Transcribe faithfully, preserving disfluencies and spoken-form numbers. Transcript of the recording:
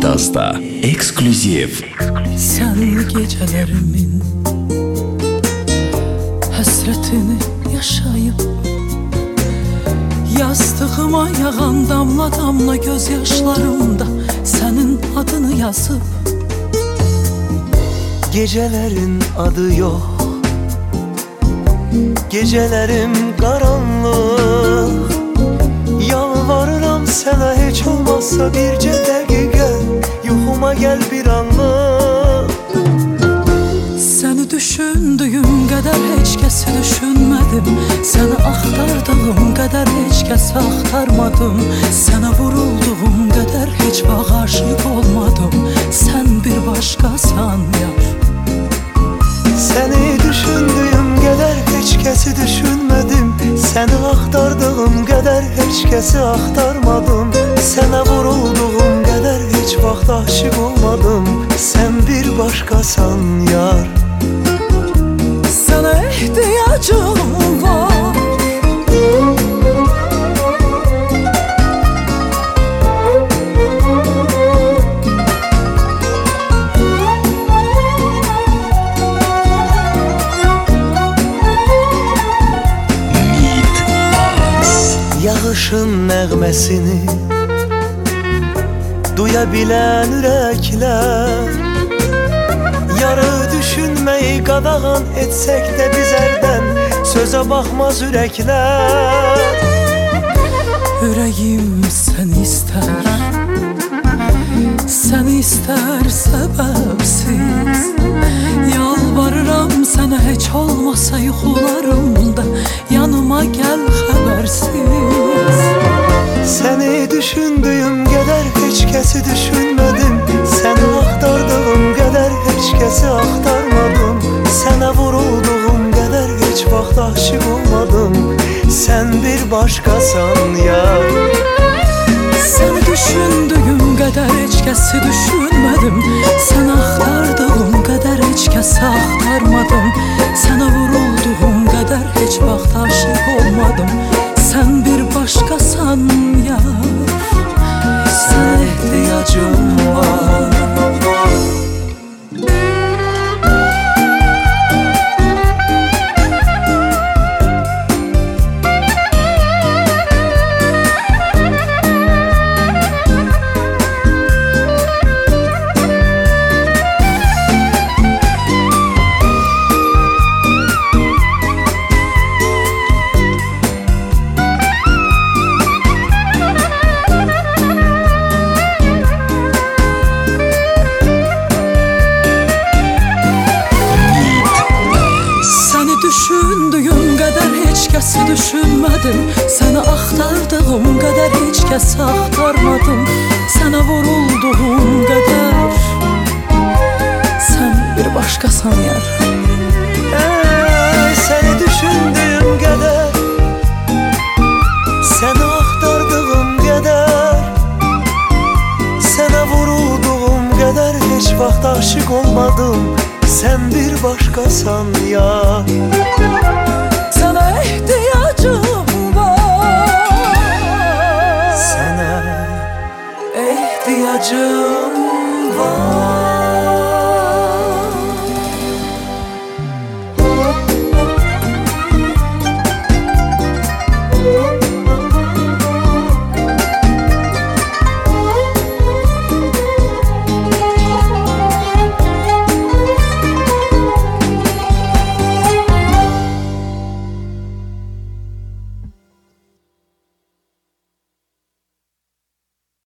Dazda ekskluziv. Sen gecelerimin hasretini yaşayıp yastığıma yağan damla damla gözyaşlarımda senin adını yazıp, gecelerin adı yok, gecelerim karanlık. Yalvarıram sana hiç olmazsa birce dakika yuxuma gel bir anlık. seni düşündüğüm kadar hiç kesi düşünmedim, seni aktardığım kadar hiç kesi aktarmadım, sana vurulduğum kadar hiç vaxt aşık olmadım. Sen bir başkasan yar. Seni düşündüğüm kadar hiç kesi düşünmedim, seni aktardığım kadar hiç kesi aktarmadım, sana vurulduğum kadar hiç vaxt aşık olmadım. Sen bir başkasan yar. Sana ihtiyacım var. Yağışın nəğməsini duya bilən ürəklər, yarı düşünməyi qadağan etsək də bizərdən sözə baxmaz ürəklər. Ürəyim səni istər, səni istər səbəbsiz. Yalvarıram sənə heç olmasa yuxularımda yanıma gəl xəbərsiz. Seni düşündüğüm kadar hiç kesi düşünmedim, seni aktardığım kadar hiç kesi aktarmadım, sana vurulduğum kadar hiç vaxt aşık olmadım. Sen bir başkasan yar. Seni düşündüğüm kadar hiç kesi düşünmedim, seni aktardığım kadar hiç kesi aktarmadım, sana vurulduğum kadar hiç vaxt aşık olmadım. Sen bir başkasan ya, sana ihtiyacım var. Düşündüğüm kadar hiç kesi düşünmedim, seni aktardığım kadar hiç kesi aktarmadım, sana vurulduğum kadar sen bir başkasan yar. Ey, seni düşündüğüm kadar, seni aktardığım kadar, sana vurulduğum kadar hiç vaxt aşık olmadım. Sen bir başkasan ya. Sana ihtiyacım var. Sana ihtiyacım var.